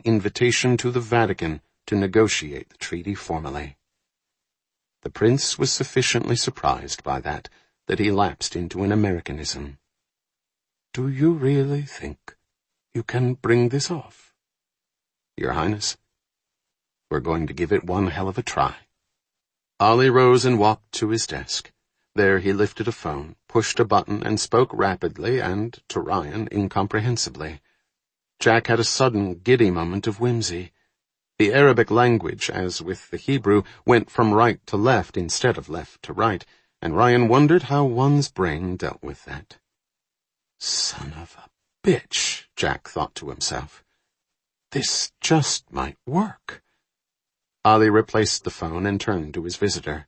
invitation to the Vatican to negotiate the treaty formally. The prince was sufficiently surprised by that he lapsed into an Americanism. "Do you really think you can bring this off?" "Your Highness, we're going to give it one hell of a try." Ali rose and walked to his desk. There he lifted a phone, pushed a button, and spoke rapidly and, to Ryan, incomprehensibly. Jack had a sudden, giddy moment of whimsy. The Arabic language, as with the Hebrew, went from right to left instead of left to right, and Ryan wondered how one's brain dealt with that. Son of a bitch, Jack thought to himself. This just might work. Ali replaced the phone and turned to his visitor.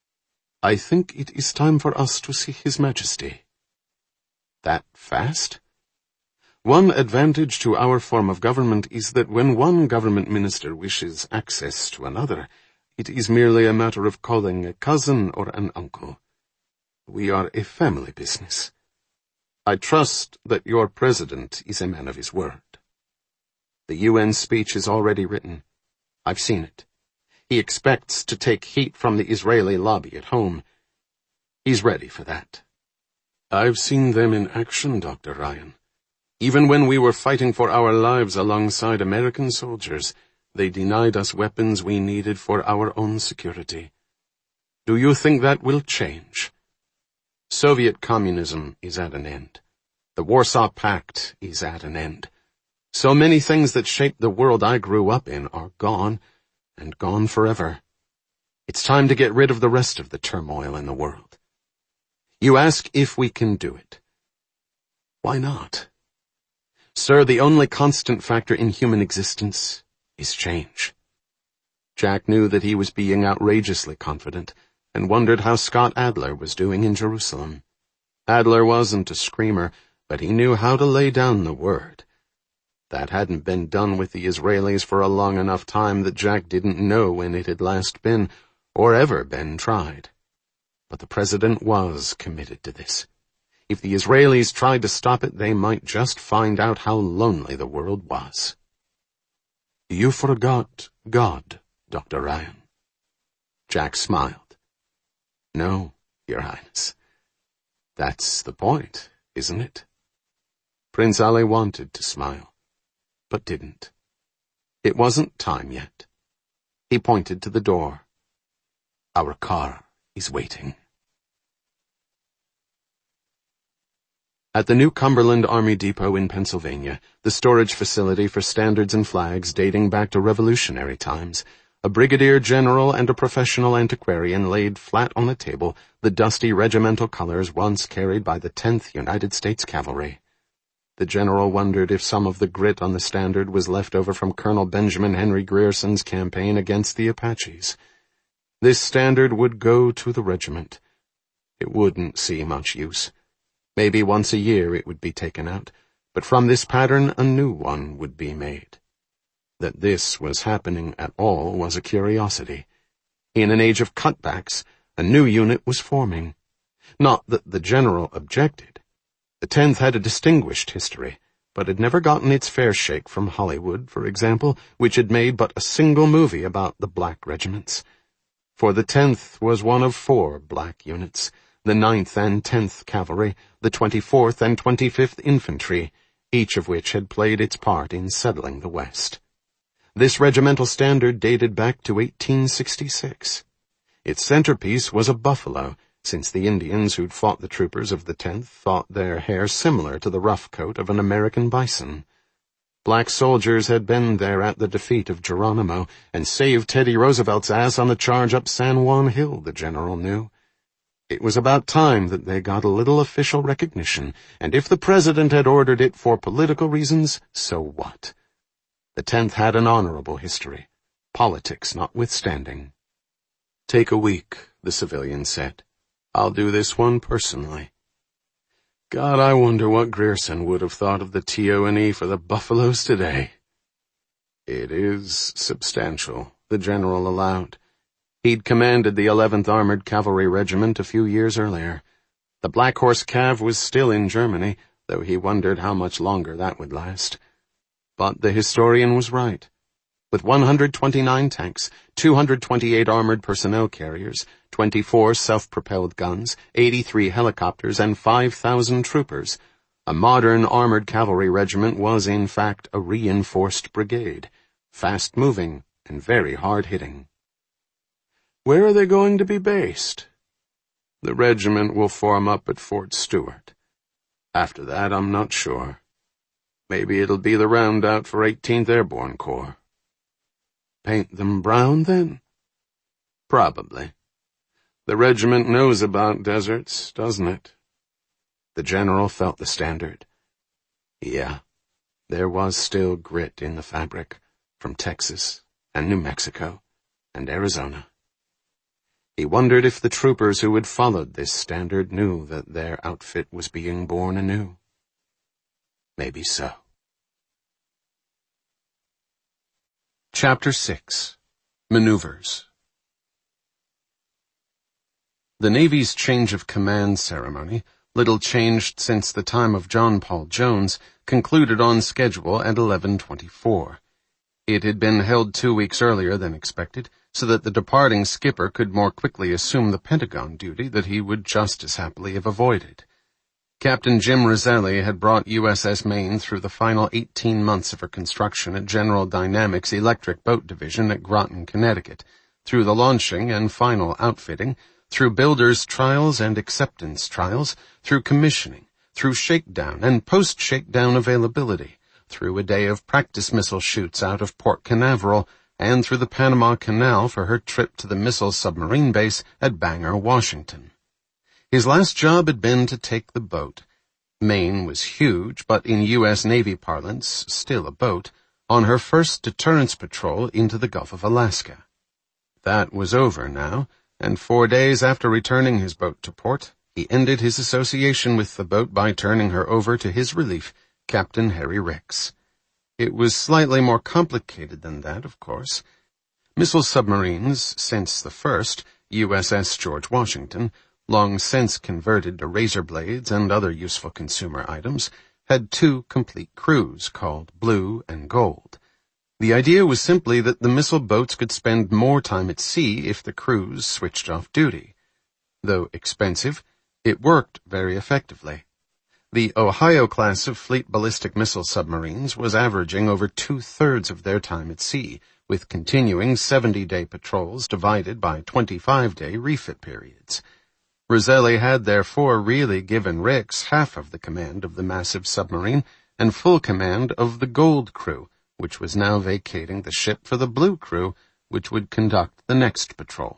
"I think it is time for us to see His Majesty." "That fast?" "One advantage to our form of government is that when one government minister wishes access to another, it is merely a matter of calling a cousin or an uncle. We are a family business. I trust that your president is a man of his word. The UN speech is already written. I've seen it. He expects to take heat from the Israeli lobby at home. He's ready for that." "I've seen them in action, Dr. Ryan. Even when we were fighting for our lives alongside American soldiers, they denied us weapons we needed for our own security. Do you think that will change? Soviet communism is at an end. The Warsaw Pact is at an end. So many things that shaped the world I grew up in are gone, and gone forever. It's time to get rid of the rest of the turmoil in the world. You ask if we can do it. Why not? Sir, the only constant factor in human existence is change." Jack knew that he was being outrageously confident, and wondered how Scott Adler was doing in Jerusalem. Adler wasn't a screamer, but he knew how to lay down the word. That hadn't been done with the Israelis for a long enough time that Jack didn't know when it had last been, or ever been tried. But the president was committed to this. If the Israelis tried to stop it, they might just find out how lonely the world was. "You forgot God, Dr. Ryan." Jack smiled. "No, Your Highness. That's the point, isn't it?" Prince Ali wanted to smile, but didn't. It wasn't time yet. He pointed to the door. "Our car is waiting." At the New Cumberland Army Depot in Pennsylvania, the storage facility for standards and flags dating back to Revolutionary times, a brigadier general and a professional antiquarian laid flat on the table the dusty regimental colors once carried by the 10th United States Cavalry. The general wondered if some of the grit on the standard was left over from Colonel Benjamin Henry Grierson's campaign against the Apaches. This standard would go to the regiment. It wouldn't see much use. Maybe once a year it would be taken out, but from this pattern a new one would be made. That this was happening at all was a curiosity. In an age of cutbacks, a new unit was forming. Not that the general objected. The 10th had a distinguished history, but had never gotten its fair shake from Hollywood, for example, which had made but a single movie about the black regiments. For the 10th was one of 4 black units, the 9th and 10th Cavalry, the 24th and 25th Infantry, each of which had played its part in settling the West. This regimental standard dated back to 1866. Its centerpiece was a buffalo, since the Indians who'd fought the troopers of the 10th thought their hair similar to the rough coat of an American bison. Black soldiers had been there at the defeat of Geronimo and saved Teddy Roosevelt's ass on the charge up San Juan Hill, the general knew. It was about time that they got a little official recognition, and if the president had ordered it for political reasons, so what? The 10th had an honorable history, politics notwithstanding. "Take a week," the civilian said. "I'll do this one personally." God, I wonder what Grierson would have thought of the TONE for the Buffaloes today. "It is substantial," the general allowed. He'd commanded the 11th Armored Cavalry Regiment a few years earlier. The Black Horse Cav was still in Germany, though he wondered how much longer that would last. But the historian was right. with 129 tanks, 228 armored personnel carriers, 24 self-propelled guns, 83 helicopters, and 5,000 troopers. A modern armored cavalry regiment was, in fact, a reinforced brigade, fast-moving and very hard-hitting. Where are they going to be based? The regiment will form up at Fort Stewart. After that, I'm not sure. Maybe it'll be the roundout for 18th Airborne Corps. Paint them brown, then? Probably. The regiment knows about deserts, doesn't it? The general felt the standard. Yeah, there was still grit in the fabric from Texas and New Mexico and Arizona. He wondered if the troopers who had followed this standard knew that their outfit was being born anew. Maybe so. Chapter 6. Maneuvers. The Navy's change of command ceremony, little changed since the time of John Paul Jones, concluded on schedule at 11:24. It had been held 2 weeks earlier than expected, so that the departing skipper could more quickly assume the Pentagon duty that he would just as happily have avoided. Captain Jim Roselli had brought USS Maine through the final 18 months of her construction at General Dynamics Electric Boat Division at Groton, Connecticut, through the launching and final outfitting, through builders' trials and acceptance trials, through commissioning, through shakedown and post-shakedown availability, through a day of practice missile shoots out of Port Canaveral, and through the Panama Canal for her trip to the missile submarine base at Bangor, Washington. His last job had been to take the boat. Maine was huge, but in U.S. Navy parlance, still a boat, on her first deterrence patrol into the Gulf of Alaska. That was over now, and 4 days after returning his boat to port, he ended his association with the boat by turning her over to his relief, Captain Harry Ricks. It was slightly more complicated than that, of course. Missile submarines, since the first, USS George Washington, long since converted to razor blades and other useful consumer items, had 2 complete crews called Blue and Gold. The idea was simply that the missile boats could spend more time at sea if the crews switched off duty. Though expensive, it worked very effectively. The Ohio class of fleet ballistic missile submarines was averaging over 2/3 of their time at sea, with continuing 70-day patrols divided by 25-day refit periods. Roselli had therefore really given Ricks half of the command of the massive submarine and full command of the Gold crew, which was now vacating the ship for the Blue crew, which would conduct the next patrol.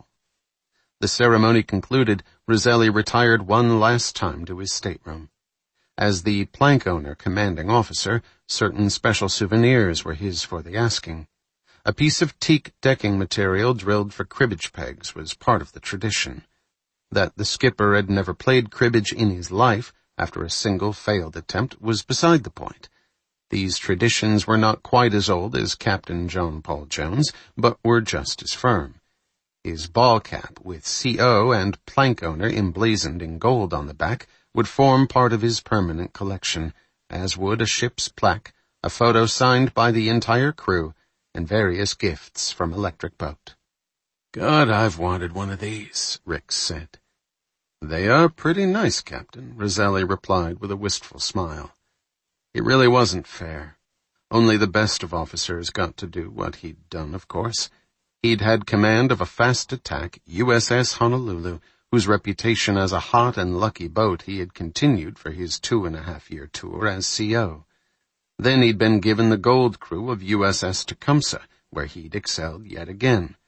The ceremony concluded, Roselli retired one last time to his stateroom. As the plank owner commanding officer, certain special souvenirs were his for the asking. A piece of teak decking material drilled for cribbage pegs was part of the tradition. That the skipper had never played cribbage in his life, after a single failed attempt, was beside the point. These traditions were not quite as old as Captain John Paul Jones, but were just as firm. His ball cap, with CO and plank owner emblazoned in gold on the back, would form part of his permanent collection, as would a ship's plaque, a photo signed by the entire crew, and various gifts from Electric Boat. "God, I've wanted one of these," Ricks said. "They are pretty nice, Captain," Roselli replied with a wistful smile. It really wasn't fair. Only the best of officers got to do what he'd done, of course. He'd had command of a fast attack USS Honolulu, whose reputation as a hot and lucky boat he had continued for his 2.5-year tour as CO. Then he'd been given the Gold crew of USS Tecumseh, where he'd excelled yet again.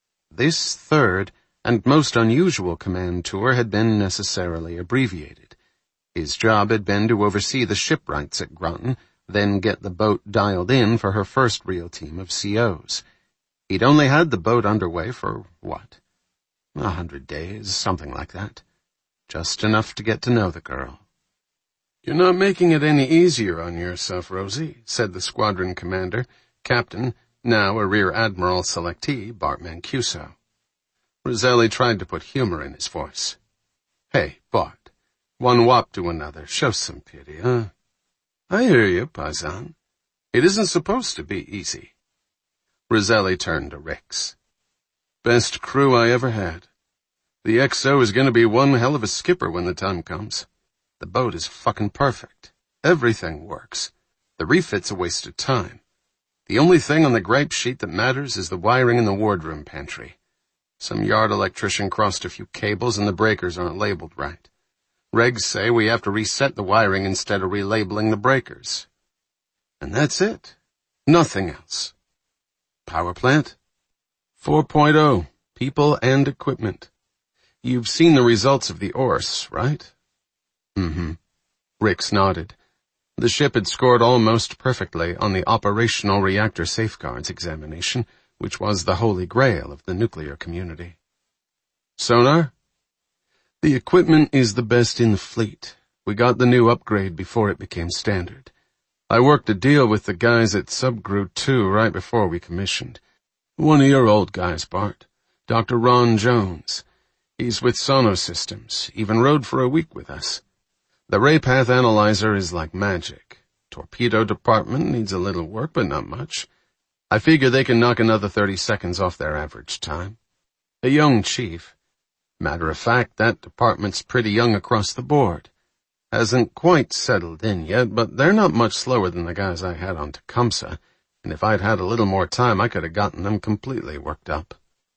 This third and most unusual command tour had been necessarily abbreviated. His job had been to oversee the shipwrights at Groton, then get the boat dialed in for her first real team of COs. He'd only had the boat underway for, 100 days, something like that. Just enough to get to know the girl. "You're not making it any easier on yourself, Rosie," said the squadron commander, Captain, now a Rear Admiral selectee, Bart Mancuso. Roselli tried to put humor in his voice. "Hey, Bart, one whop to another, show some pity, huh?" "I hear you, paisan. It isn't supposed to be easy." Roselli turned to Rix. Best crew I ever had. The XO is going to be one hell of a skipper when the time comes. The boat is fucking perfect. Everything works. The refit's a waste of time. The only thing on the gripe sheet that matters is the wiring in the wardroom pantry. Some yard electrician crossed a few cables and the breakers aren't labeled right. Regs say we have to reset the wiring instead of relabeling the breakers. And that's it. Nothing else. Power plant? 4.0. People and equipment. You've seen the results of the ORS, right? Mm-hmm. Rix nodded. The ship had scored almost perfectly on the Operational Reactor Safeguards examination, which was the holy grail of the nuclear community. Sonar? The equipment is the best in the fleet. We got the new upgrade before it became standard. I worked a deal with the guys at Subgroup 2 right before we commissioned. One of your old guys, Bart. Dr. Ron Jones. He's with Sono Systems, even rode for a week with us. The ray path analyzer is like magic. Torpedo department needs a little work, but not much. I figure they can knock another 30 seconds off their average time. A young chief. Matter of fact, that department's pretty young across the board. Hasn't quite settled in yet, but they're not much slower than the guys I had on Tecumseh, and if I'd had a little more time, I could have gotten them completely worked up.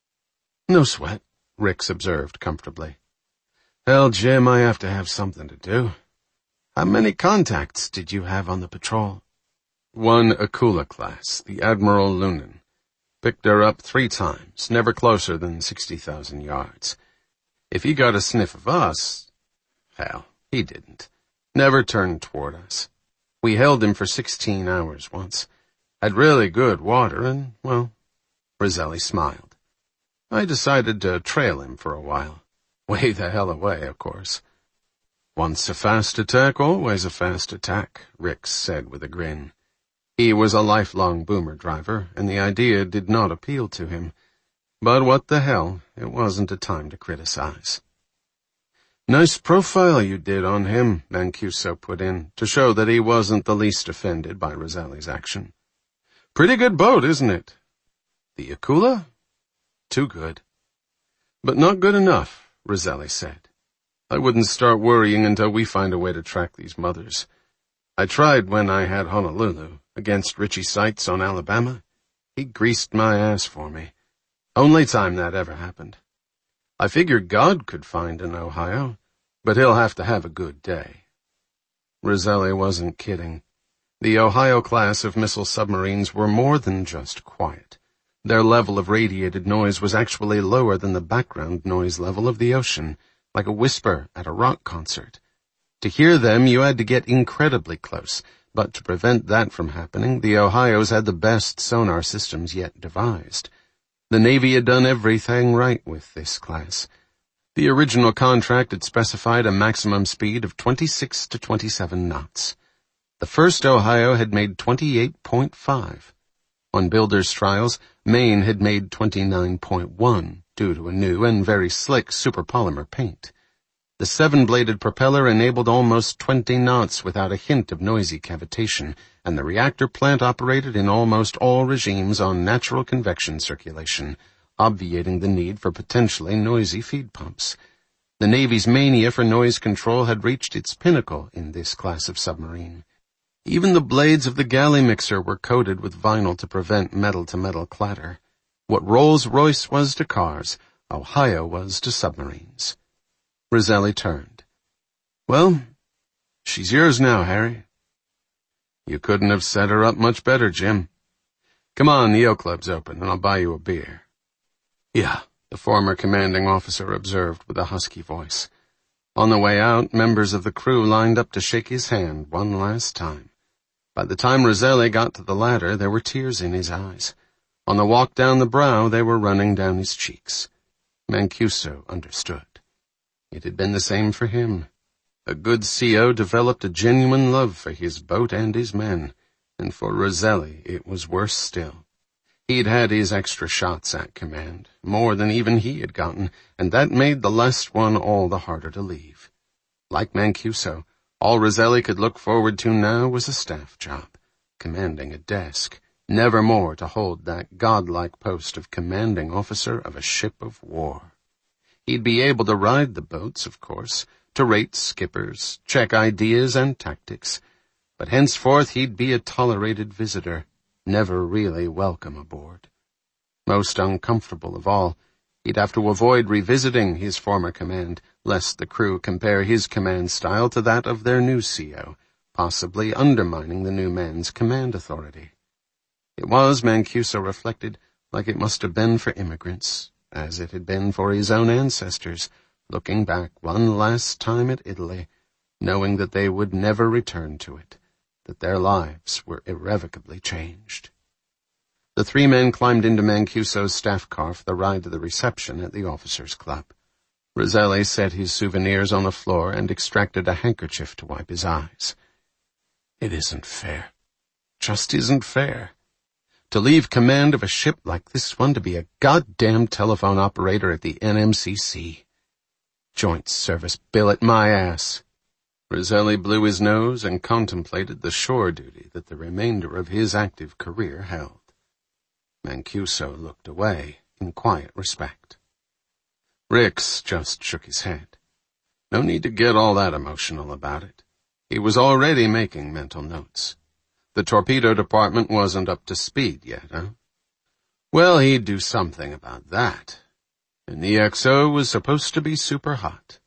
No sweat, Rix observed comfortably. Hell, Jim, I have to have something to do. How many contacts did you have on the patrol? One Akula class, the Admiral Lunan. Picked her up 3 times, never closer than 60,000 yards. If he got a sniff of us, hell, he didn't. Never turned toward us. We held him for 16 hours once. Had really good water and, well, Roselli smiled. I decided to trail him for a while. Way the hell away, of course. Once a fast attack, always a fast attack, Rix said with a grin. He was a lifelong boomer driver, and the idea did not appeal to him. But what the hell, it wasn't a time to criticize. Nice profile you did on him, Mancuso put in, to show that he wasn't the least offended by Roselli's action. Pretty good boat, isn't it? The Akula? Too good. But not good enough, Roselli said. I wouldn't start worrying until we find a way to track these mothers. I tried when I had Honolulu, against Richie Sites on Alabama. He greased my ass for me. Only time that ever happened. I figured God could find an Ohio, but he'll have to have a good day. Roselli wasn't kidding. The Ohio class of missile submarines were more than just quiet. Their level of radiated noise was actually lower than the background noise level of the ocean, like a whisper at a rock concert. To hear them, you had to get incredibly close, but to prevent that from happening, the Ohios had the best sonar systems yet devised. The Navy had done everything right with this class. The original contract had specified a maximum speed of 26 to 27 knots. The first Ohio had made 28.5. On builders' trials, Maine had made 29.1 due to a new and very slick superpolymer paint. The 7-bladed propeller enabled almost 20 knots without a hint of noisy cavitation, and the reactor plant operated in almost all regimes on natural convection circulation, obviating the need for potentially noisy feed pumps. The Navy's mania for noise control had reached its pinnacle in this class of submarine. Even the blades of the galley mixer were coated with vinyl to prevent metal-to-metal clatter. What Rolls-Royce was to cars, Ohio was to submarines. Roselli turned. Well, she's yours now, Harry. You couldn't have set her up much better, Jim. Come on, the O Club's open, and I'll buy you a beer. Yeah, the former commanding officer observed with a husky voice. On the way out, members of the crew lined up to shake his hand one last time. By the time Roselli got to the ladder, there were tears in his eyes. On the walk down the brow, they were running down his cheeks. Mancuso understood. It had been the same for him. A good CO developed a genuine love for his boat and his men, and for Roselli it was worse still. He'd had his extra shots at command, more than even he had gotten, and that made the last one all the harder to leave. Like Mancuso, all Roselli could look forward to now was a staff job, commanding a desk, never more to hold that godlike post of commanding officer of a ship of war. He'd be able to ride the boats, of course, to rate skippers, check ideas and tactics, but henceforth he'd be a tolerated visitor, never really welcome aboard. Most uncomfortable of all, he'd have to avoid revisiting his former command, lest the crew compare his command style to that of their new CO, possibly undermining the new man's command authority. It was, Mancuso reflected, like it must have been for immigrants, as it had been for his own ancestors, looking back one last time at Italy, knowing that they would never return to it, that their lives were irrevocably changed. The three men climbed into Mancuso's staff car for the ride to the reception at the officers' club. Roselli set his souvenirs on the floor and extracted a handkerchief to wipe his eyes. It isn't fair. Just isn't fair. To leave command of a ship like this one to be a goddamn telephone operator at the NMCC. Joint service billet my ass. Roselli blew his nose and contemplated the shore duty that the remainder of his active career held. Mancuso looked away in quiet respect. Rix just shook his head. No need to get all that emotional about it. He was already making mental notes. The torpedo department wasn't up to speed yet, huh? Well, he'd do something about that. And the XO was supposed to be super hot.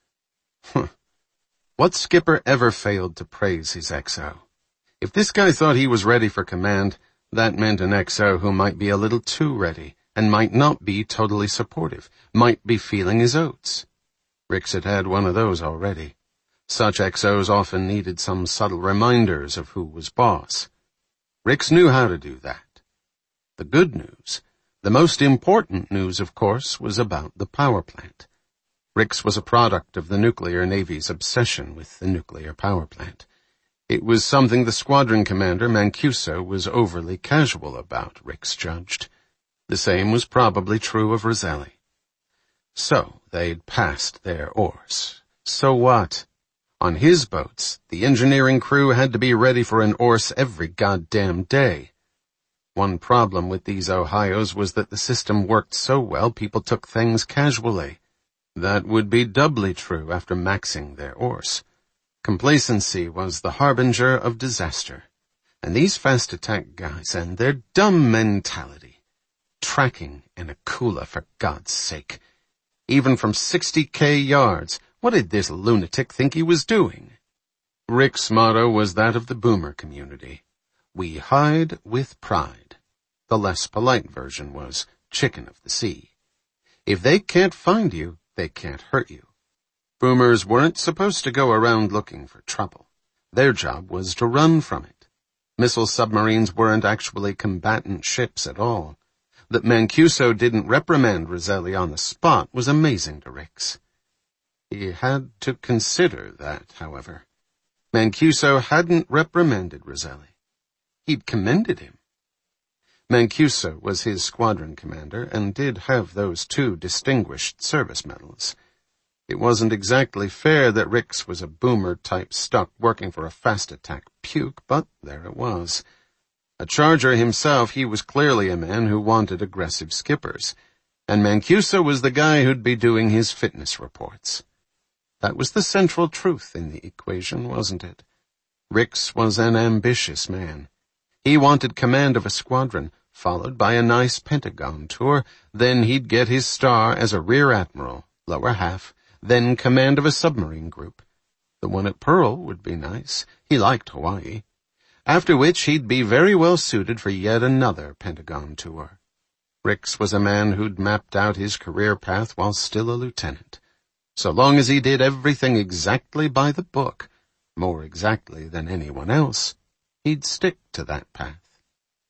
What skipper ever failed to praise his XO? If this guy thought he was ready for command, that meant an XO who might be a little too ready and might not be totally supportive, might be feeling his oats. Rix had had one of those already. Such XOs often needed some subtle reminders of who was boss. Rix knew how to do that. The good news, the most important news, of course, was about the power plant. Rix was a product of the nuclear navy's obsession with the nuclear power plant. It was something the squadron commander, Mancuso, was overly casual about, Rix judged. The same was probably true of Roselli. So, they'd passed their oars. So what? On his boats, the engineering crew had to be ready for an oars every goddamn day. One problem with these Ohios was that the system worked so well people took things casually. That would be doubly true after maxing their oars. Complacency was the harbinger of disaster. And these fast attack guys and their dumb mentality. Tracking in a cooler, for God's sake. Even from 60K yards, what did this lunatic think he was doing? Rix's motto was that of the boomer community. We hide with pride. The less polite version was chicken of the sea. If they can't find you, they can't hurt you. Boomers weren't supposed to go around looking for trouble. Their job was to run from it. Missile submarines weren't actually combatant ships at all. That Mancuso didn't reprimand Roselli on the spot was amazing to Rix. He had to consider that, however. Mancuso hadn't reprimanded Roselli. He'd commended him. Mancuso was his squadron commander and did have those 2 distinguished service medals. It wasn't exactly fair that Rix was a boomer-type stuck working for a fast-attack puke, but there it was. A charger himself, he was clearly a man who wanted aggressive skippers, and Mancuso was the guy who'd be doing his fitness reports. That was the central truth in the equation, wasn't it? Rix was an ambitious man. He wanted command of a squadron, followed by a nice Pentagon tour, then he'd get his star as a rear admiral, lower half, then command of a submarine group. The one at Pearl would be nice. He liked Hawaii. After which he'd be very well suited for yet another Pentagon tour. Rix was a man who'd mapped out his career path while still a lieutenant. So long as he did everything exactly by the book, more exactly than anyone else, he'd stick to that path.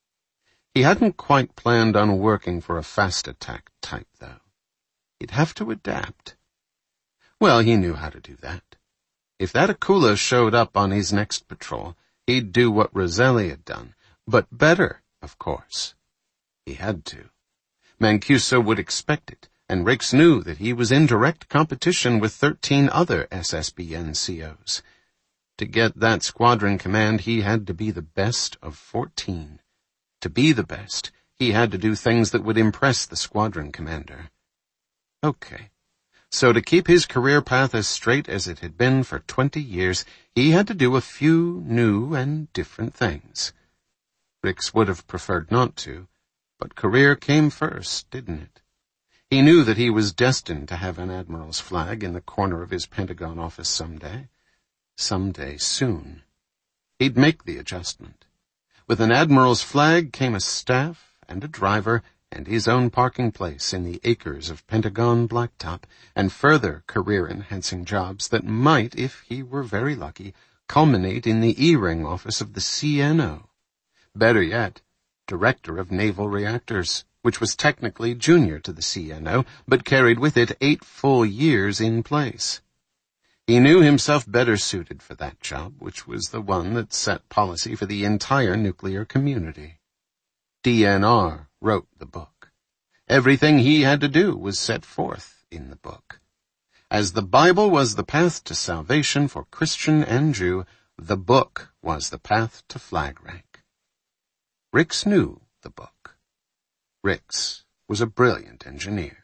He hadn't quite planned on working for a fast attack type, though. He'd have to adapt. Well, he knew how to do that. If that Akula showed up on his next patrol, he'd do what Roselli had done, but better, of course. He had to. Mancuso would expect it, and Rix knew that he was in direct competition with 13 other SSBN COs. To get that squadron command, he had to be the best of 14. To be the best, he had to do things that would impress the squadron commander. Okay. So to keep his career path as straight as it had been for 20 years, he had to do a few new and different things. Rix would have preferred not to, but career came first, didn't it? He knew that he was destined to have an admiral's flag in the corner of his Pentagon office someday. Someday soon. He'd make the adjustment. With an admiral's flag came a staff and a driver and his own parking place in the acres of Pentagon blacktop, and further career-enhancing jobs that might, if he were very lucky, culminate in the E-ring office of the CNO. Better yet, Director of Naval Reactors, which was technically junior to the CNO, but carried with it 8 full years in place. He knew himself better suited for that job, which was the one that set policy for the entire nuclear community. DNR wrote the book. Everything he had to do was set forth in the book. As the Bible was the path to salvation for Christian and Jew, the book was the path to flag rank. Rix knew the book. Rix was a brilliant engineer.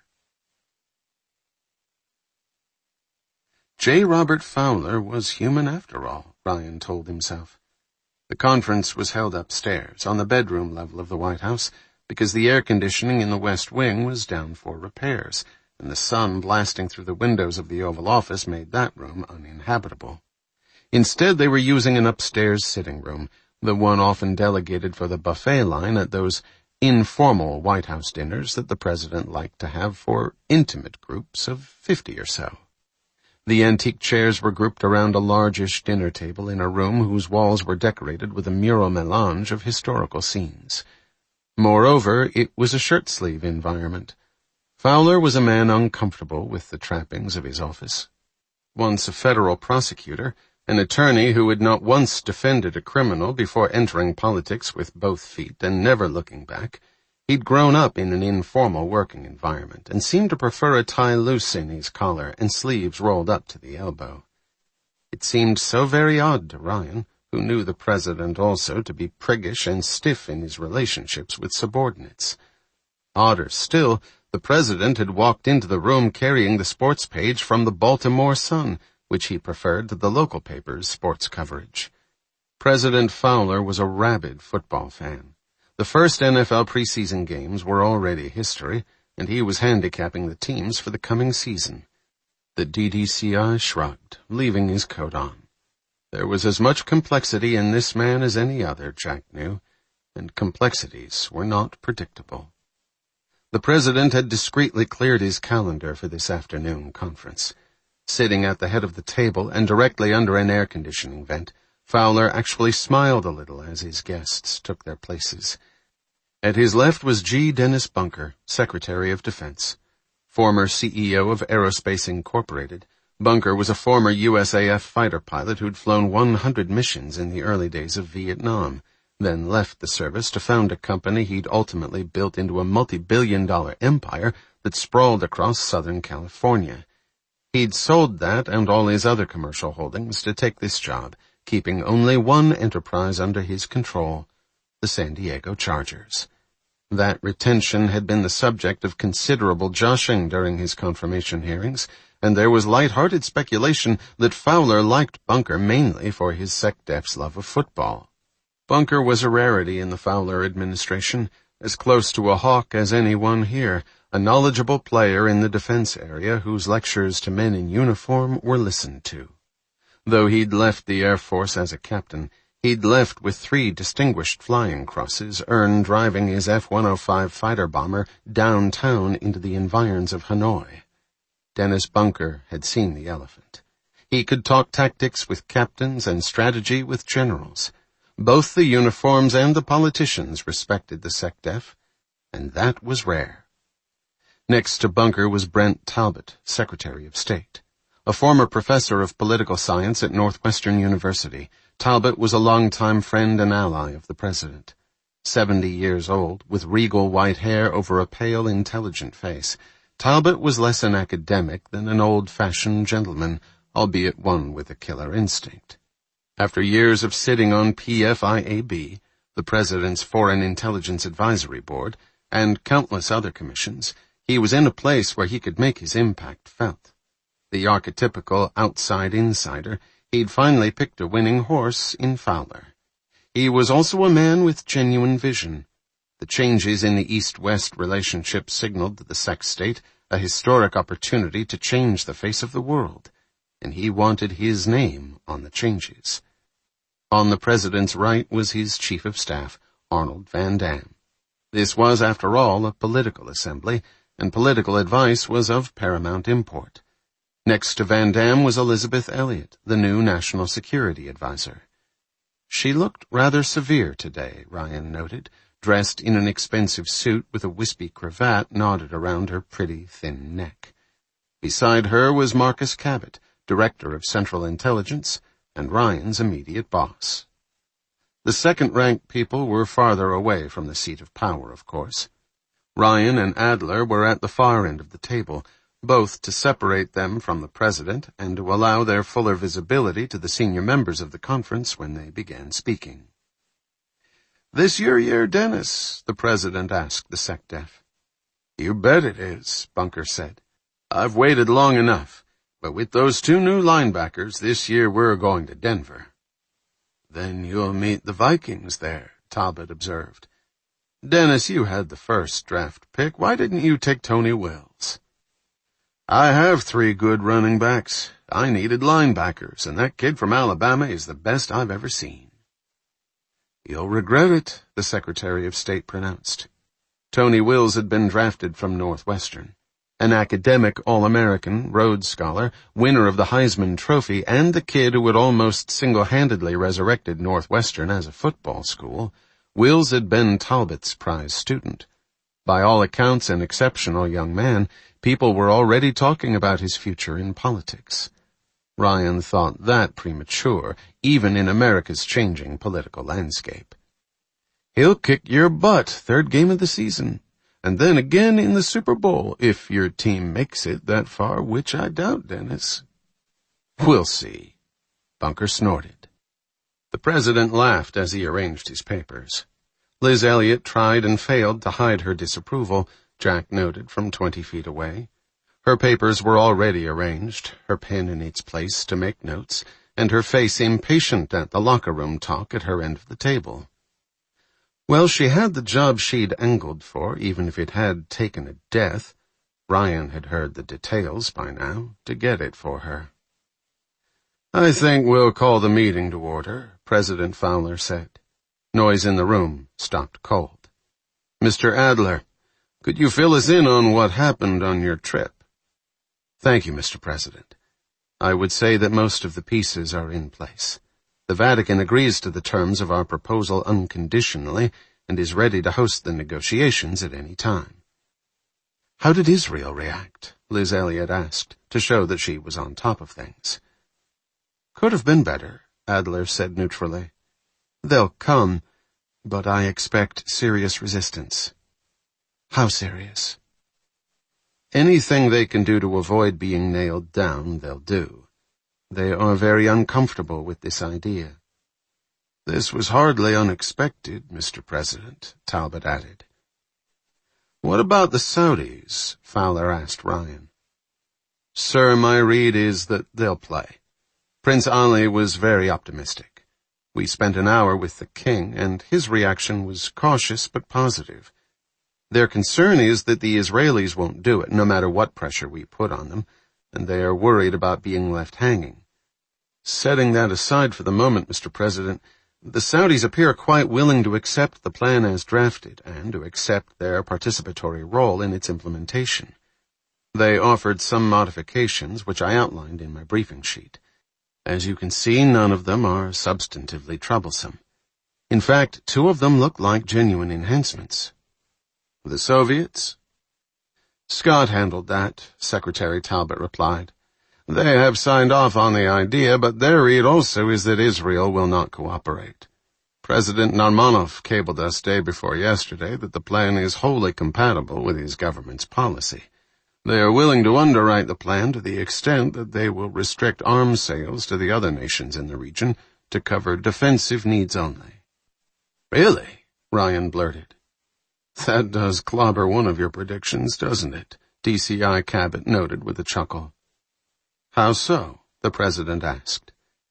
J. Robert Fowler was human after all, Ryan told himself. The conference was held upstairs, on the bedroom level of the White House, because the air conditioning in the West Wing was down for repairs, and the sun blasting through the windows of the Oval Office made that room uninhabitable. Instead, they were using an upstairs sitting room, the one often delegated for the buffet line at those informal White House dinners that the president liked to have for intimate groups of 50 or so. The antique chairs were grouped around a largish dinner table in a room whose walls were decorated with a mural melange of historical scenes. Moreover, it was a shirt-sleeve environment. Fowler was a man uncomfortable with the trappings of his office. Once a federal prosecutor, an attorney who had not once defended a criminal before entering politics with both feet and never looking back, he'd grown up in an informal working environment and seemed to prefer a tie loose in his collar and sleeves rolled up to the elbow. It seemed so very odd to Ryan, who knew the president also to be priggish and stiff in his relationships with subordinates. Odder still, the president had walked into the room carrying the sports page from the Baltimore Sun, which he preferred to the local paper's sports coverage. President Fowler was a rabid football fan. The first NFL preseason games were already history, and he was handicapping the teams for the coming season. The DDCI shrugged, leaving his coat on. There was as much complexity in this man as any other, Jack knew, and complexities were not predictable. The president had discreetly cleared his calendar for this afternoon conference. Sitting at the head of the table and directly under an air conditioning vent, Fowler actually smiled a little as his guests took their places. At his left was G. Dennis Bunker, Secretary of Defense. Former CEO of Aerospace Incorporated, Bunker was a former USAF fighter pilot who'd flown 100 missions in the early days of Vietnam, then left the service to found a company he'd ultimately built into a multi-billion-dollar empire that sprawled across Southern California. He'd sold that and all his other commercial holdings to take this job, keeping only one enterprise under his control, the San Diego Chargers. That retention had been the subject of considerable joshing during his confirmation hearings, and there was light-hearted speculation that Fowler liked Bunker mainly for his SecDef's love of football. Bunker was a rarity in the Fowler administration, as close to a hawk as anyone here, a knowledgeable player in the defense area whose lectures to men in uniform were listened to. Though he'd left the Air Force as a captain, he'd left with 3 distinguished flying crosses earned driving his F-105 fighter bomber downtown into the environs of Hanoi. Dennis Bunker had seen the elephant. He could talk tactics with captains and strategy with generals. Both the uniforms and the politicians respected the SecDef, and that was rare. Next to Bunker was Brent Talbot, Secretary of State. A former professor of political science at Northwestern University, Talbot was a longtime friend and ally of the president. 70 years old, with regal white hair over a pale, intelligent face, Talbot was less an academic than an old-fashioned gentleman, albeit one with a killer instinct. After years of sitting on PFIAB, the President's Foreign Intelligence Advisory Board, and countless other commissions, he was in a place where he could make his impact felt. The archetypical outside insider, he'd finally picked a winning horse in Fowler. He was also a man with genuine vision. The changes in the East-West relationship signaled to the sex state a historic opportunity to change the face of the world, and he wanted his name on the changes. On the President's right was his Chief of Staff, Arnold Van Dam. This was, after all, a political assembly, and political advice was of paramount import. Next to Van Dam was Elizabeth Elliot, the new National Security Advisor. She looked rather severe today, Ryan noted, dressed in an expensive suit with a wispy cravat knotted around her pretty, thin neck. Beside her was Marcus Cabot, Director of Central Intelligence, and Ryan's immediate boss. The second-ranked people were farther away from the seat of power, of course. Ryan and Adler were at the far end of the table, both to separate them from the President and to allow their fuller visibility to the senior members of the conference when they began speaking. "This your year, Dennis?" the President asked the SecDef. "You bet it is," Bunker said. "I've waited long enough, but with those two new linebackers, this year we're going to Denver." "Then you'll meet the Vikings there," Talbot observed. "Dennis, you had the first draft pick. Why didn't you take Tony Wills?" "I have 3 good running backs. I needed linebackers, and that kid from Alabama is the best I've ever seen." "You'll regret it," the Secretary of State pronounced. Tony Wills had been drafted from Northwestern. An academic All-American, Rhodes Scholar, winner of the Heisman Trophy, and the kid who had almost single-handedly resurrected Northwestern as a football school, Wills had been Talbot's prize student. By all accounts an exceptional young man, people were already talking about his future in politics. Ryan thought that premature, even in America's changing political landscape. "He'll kick your butt 3rd game of the season, and then again in the Super Bowl, if your team makes it that far, which I doubt, Dennis." "We'll see." Bunker snorted. The President laughed as he arranged his papers. Liz Elliott tried and failed to hide her disapproval, Jack noted from 20 feet away. Her papers were already arranged, her pen in its place to make notes, and her face impatient at the locker-room talk at her end of the table. Well, she had the job she'd angled for, even if it had taken a death. Ryan had heard the details by now, to get it for her. "I think we'll call the meeting to order," President Fowler said. Noise in the room stopped cold. "Mr. Adler, could you fill us in on what happened on your trip?" "Thank you, Mr. President. I would say that most of the pieces are in place. The Vatican agrees to the terms of our proposal unconditionally and is ready to host the negotiations at any time." "How did Israel react?" Liz Elliott asked, to show that she was on top of things. "Could have been better," Adler said neutrally. "They'll come, but I expect serious resistance." "How serious?" "Anything they can do to avoid being nailed down, they'll do. They are very uncomfortable with this idea." "This was hardly unexpected, Mr. President," Talbot added. "What about the Saudis?" Fowler asked Ryan. "Sir, my read is that they'll play. Prince Ali was very optimistic. We spent an hour with the king, and his reaction was cautious but positive. Their concern is that the Israelis won't do it, no matter what pressure we put on them, and they are worried about being left hanging. Setting that aside for the moment, Mr. President, the Saudis appear quite willing to accept the plan as drafted and to accept their participatory role in its implementation. They offered some modifications, which I outlined in my briefing sheet. As you can see, none of them are substantively troublesome. In fact, 2 of them look like genuine enhancements." "The Soviets?" "Scott handled that," Secretary Talbot replied. "They have signed off on the idea, but their read also is that Israel will not cooperate. President Narmanov cabled us day before yesterday that the plan is wholly compatible with his government's policy. They are willing to underwrite the plan to the extent that they will restrict arms sales to the other nations in the region to cover defensive needs only." Really? Ryan blurted. That does clobber one of your predictions, doesn't it? DCI Cabot noted with a chuckle. How so? The president asked.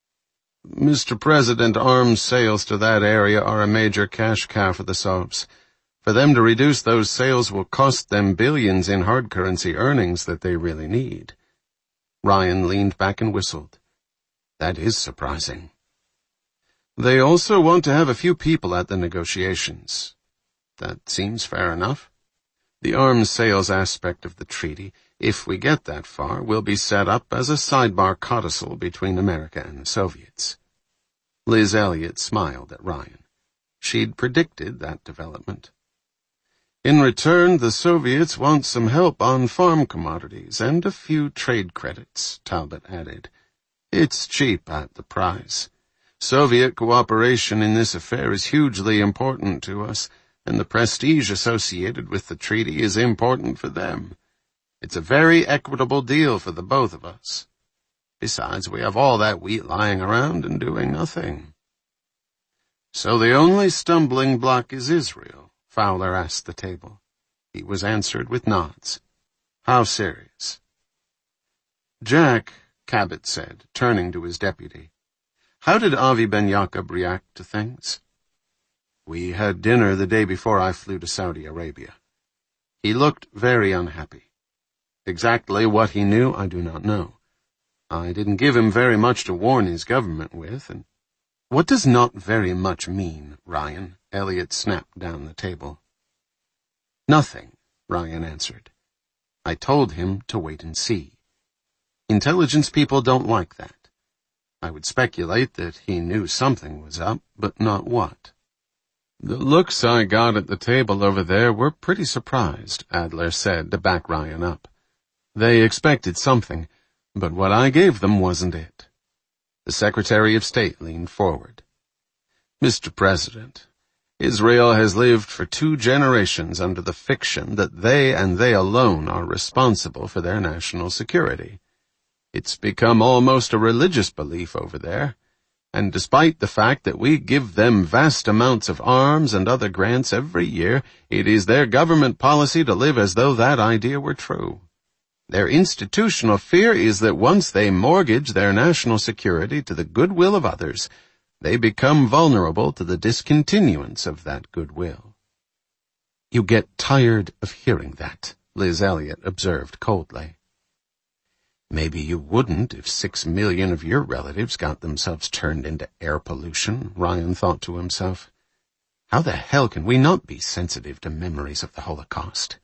Mr. President, arms sales to that area are a major cash cow for the Sovs. For them to reduce those sales will cost them billions in hard currency earnings that they really need. Ryan leaned back and whistled. That is surprising. They also want to have a few people at the negotiations. That seems fair enough. The arms sales aspect of the treaty, if we get that far, will be set up as a sidebar codicil between America and the Soviets. Liz Elliott smiled at Ryan. She'd predicted that development. In return, the Soviets want some help on farm commodities and a few trade credits, Talbot added. It's cheap at the price. Soviet cooperation in this affair is hugely important to us, and the prestige associated with the treaty is important for them. It's a very equitable deal for the both of us. Besides, we have all that wheat lying around and doing nothing. So the only stumbling block is Israel? Fowler asked the table. He was answered with nods. How serious? Jack, Cabot said, turning to his deputy. How did Avi Ben Yaakov react to things? We had dinner the day before I flew to Saudi Arabia. He looked very unhappy. Exactly what he knew, I do not know. I didn't give him very much to warn his government with, and what does not very much mean, Ryan? Elliot snapped down the table. Nothing, Ryan answered. I told him to wait and see. Intelligence people don't like that. I would speculate that he knew something was up, but not what. The looks I got at the table over there were pretty surprised, Adler said to back Ryan up. They expected something, but what I gave them wasn't it. The Secretary of State leaned forward. Mr. President, Israel has lived for 2 generations under the fiction that they and they alone are responsible for their national security. It's become almost a religious belief over there, and despite the fact that we give them vast amounts of arms and other grants every year, it is their government policy to live as though that idea were true. Their institutional fear is that once they mortgage their national security to the goodwill of others, they become vulnerable to the discontinuance of that goodwill. You get tired of hearing that, Liz Elliott observed coldly. Maybe you wouldn't if 6 million of your relatives got themselves turned into air pollution, Ryan thought to himself. How the hell can we not be sensitive to memories of the Holocaust?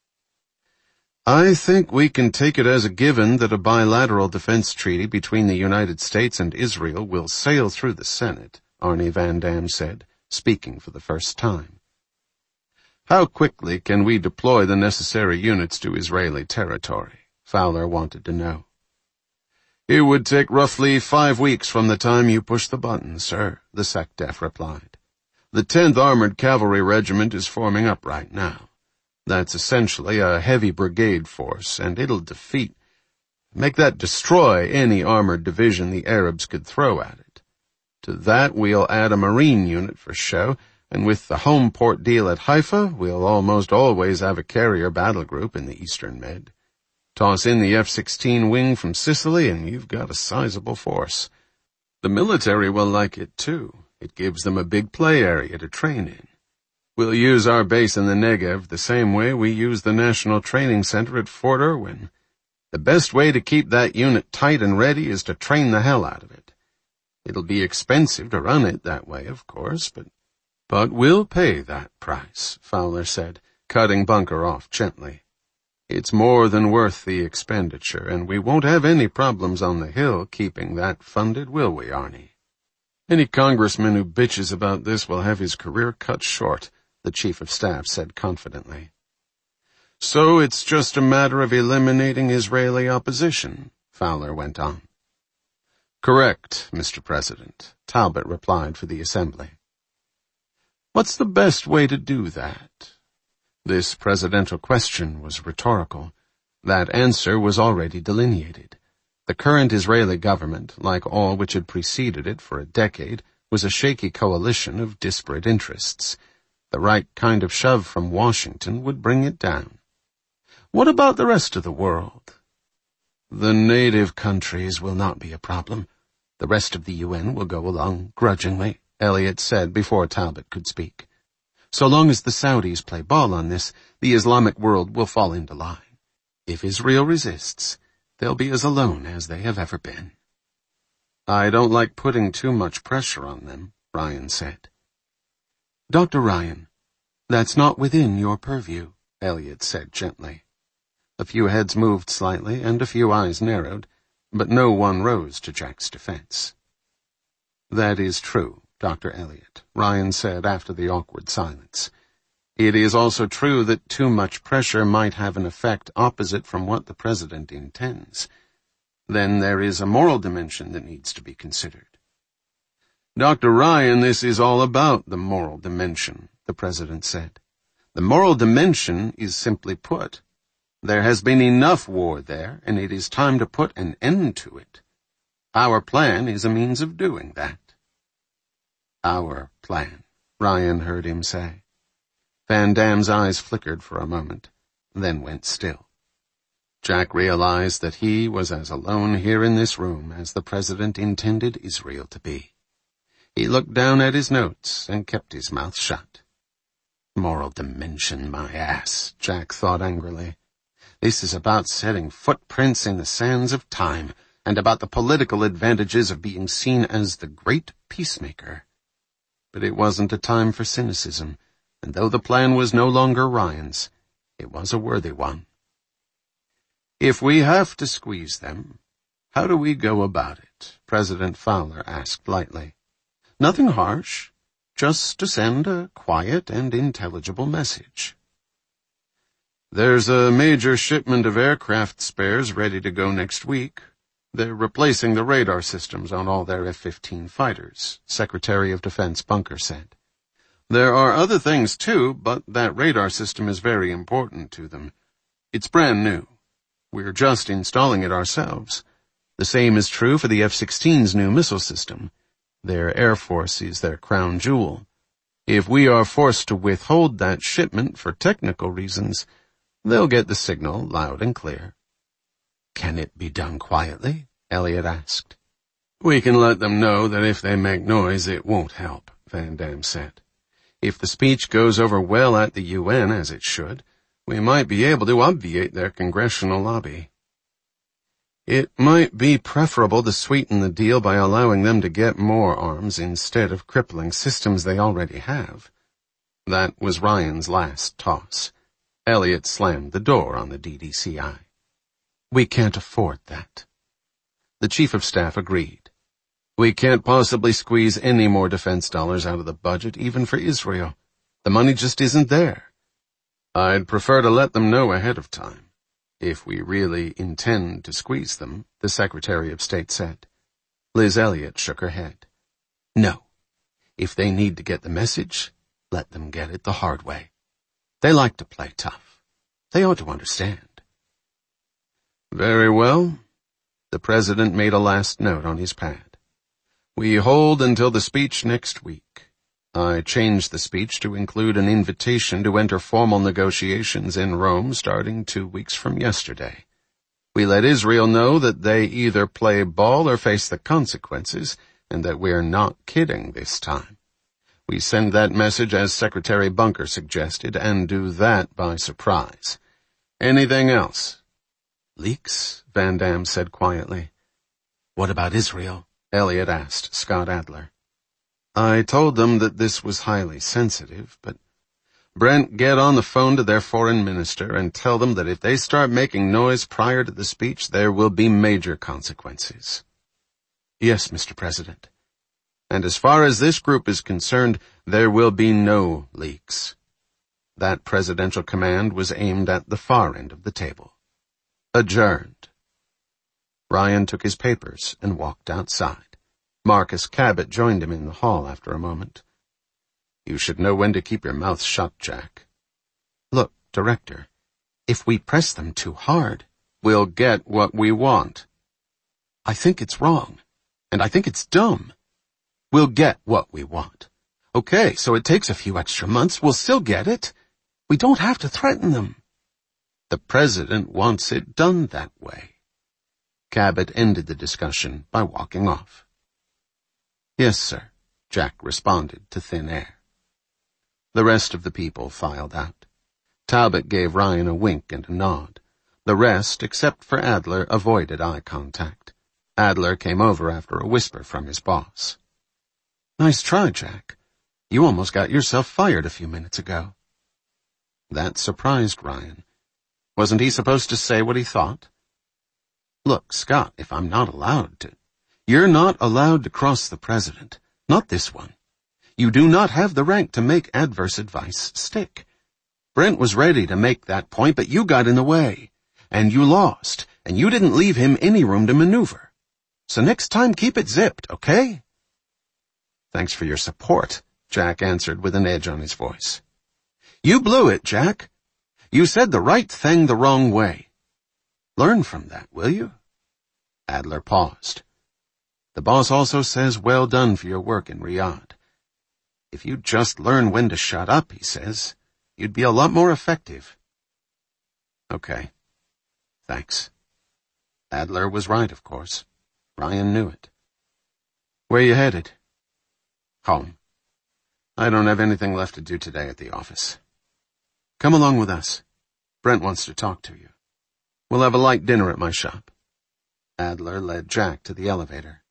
I think we can take it as a given that a bilateral defense treaty between the United States and Israel will sail through the Senate, Arnie Van Dam said, speaking for the first time. How quickly can we deploy the necessary units to Israeli territory? Fowler wanted to know. It would take roughly 5 weeks from the time you push the button, sir, the SecDef replied. The 10th Armored Cavalry Regiment is forming up right now. That's essentially a heavy brigade force, and it'll make that destroy any armored division the Arabs could throw at it. To that we'll add a Marine unit for show, and with the home port deal at Haifa, we'll almost always have a carrier battle group in the Eastern Med. Toss in the F-16 wing from Sicily, and you've got a sizable force. The military will like it, too. It gives them a big play area to train in. We'll use our base in the Negev the same way we use the National Training Center at Fort Irwin. The best way to keep that unit tight and ready is to train the hell out of it. It'll be expensive to run it that way, of course, but we'll pay that price, Fowler said, cutting Bunker off gently. It's more than worth the expenditure, and we won't have any problems on the Hill keeping that funded, will we, Arnie? Any congressman who bitches about this will have his career cut short, the Chief of Staff said confidently. So it's just a matter of eliminating Israeli opposition, Fowler went on. Correct, Mr. President, Talbot replied for the Assembly. What's the best way to do that? This presidential question was rhetorical. That answer was already delineated. The current Israeli government, like all which had preceded it for a decade, was a shaky coalition of disparate interests. The right kind of shove from Washington would bring it down. What about the rest of the world? The native countries will not be a problem. The rest of the UN will go along grudgingly, Elliot said before Talbot could speak. So long as the Saudis play ball on this, the Islamic world will fall into line. If Israel resists, they'll be as alone as they have ever been. I don't like putting too much pressure on them, Ryan said. Dr. Ryan, that's not within your purview, Elliot said gently. A few heads moved slightly and a few eyes narrowed, but no one rose to Jack's defense. That is true, Dr. Elliot, Ryan said after the awkward silence. It is also true that too much pressure might have an effect opposite from what the President intends. Then there is a moral dimension that needs to be considered. Dr. Ryan, this is all about the moral dimension, the President said. The moral dimension is simply put. There has been enough war there, and it is time to put an end to it. Our plan is a means of doing that. Our plan, Ryan heard him say. Van Dam's eyes flickered for a moment, then went still. Jack realized that he was as alone here in this room as the President intended Israel to be. He looked down at his notes and kept his mouth shut. Moral dimension, my ass, Jack thought angrily. This is about setting footprints in the sands of time, and about the political advantages of being seen as the great peacemaker. But it wasn't a time for cynicism, and though the plan was no longer Ryan's, it was a worthy one. If we have to squeeze them, how do we go about it? President Fowler asked lightly. Nothing harsh, just to send a quiet and intelligible message. There's a major shipment of aircraft spares ready to go next week. They're replacing the radar systems on all their F-15 fighters, Secretary of Defense Bunker said. There are other things too, but that radar system is very important to them. It's brand new. We're just installing it ourselves. The same is true for the F-16's new missile system. Their Air Force is their crown jewel. If we are forced to withhold that shipment for technical reasons, they'll get the signal loud and clear. Can it be done quietly? Elliot asked. We can let them know that if they make noise, it won't help, Van Dam said. If the speech goes over well at the UN, as it should, we might be able to obviate their congressional lobby. It might be preferable to sweeten the deal by allowing them to get more arms instead of crippling systems they already have. That was Ryan's last toss. Elliot slammed the door on the DDCI. We can't afford that. The Chief of Staff agreed. We can't possibly squeeze any more defense dollars out of the budget, even for Israel. The money just isn't there. I'd prefer to let them know ahead of time, if we really intend to squeeze them, the Secretary of State said. Liz Elliott shook her head. No. If they need to get the message, let them get it the hard way. They like to play tough. They ought to understand. Very well. The President made a last note on his pad. We hold until the speech next week. I changed the speech to include an invitation to enter formal negotiations in Rome starting 2 weeks from yesterday. We let Israel know that they either play ball or face the consequences, and that we're not kidding this time. We send that message as Secretary Bunker suggested, and do that by surprise. Anything else? Leaks? Van Dam said quietly. What about Israel? Elliot asked Scott Adler. I told them that this was highly sensitive, but Brent, get on the phone to their foreign minister and tell them that if they start making noise prior to the speech, there will be major consequences. Yes, Mr. President. And as far as this group is concerned, there will be no leaks. That presidential command was aimed at the far end of the table. Adjourned. Ryan took his papers and walked outside. Marcus Cabot joined him in the hall after a moment. You should know when to keep your mouth shut, Jack. Look, Director, if we press them too hard, we'll get what we want. I think it's wrong, and I think it's dumb. We'll get what we want. Okay, so it takes a few extra months. We'll still get it. We don't have to threaten them. The president wants it done that way. Cabot ended the discussion by walking off. Yes, sir, Jack responded to thin air. The rest of the people filed out. Talbot gave Ryan a wink and a nod. The rest, except for Adler, avoided eye contact. Adler came over after a whisper from his boss. Nice try, Jack. You almost got yourself fired a few minutes ago. That surprised Ryan. Wasn't he supposed to say what he thought? Look, Scott, if I'm not allowed to... You're not allowed to cross the president. Not this one. You do not have the rank to make adverse advice stick. Brent was ready to make that point, but you got in the way. And you lost, and you didn't leave him any room to maneuver. So next time keep it zipped, okay? Thanks for your support, Jack answered with an edge on his voice. You blew it, Jack. You said the right thing the wrong way. Learn from that, will you? Adler paused. The boss also says well done for your work in Riyadh. If you'd just learn when to shut up, he says, you'd be a lot more effective. Okay. Thanks. Adler was right, of course. Ryan knew it. Where you headed? Home. I don't have anything left to do today at the office. Come along with us. Brent wants to talk to you. We'll have a light dinner at my shop. Adler led Jack to the elevator.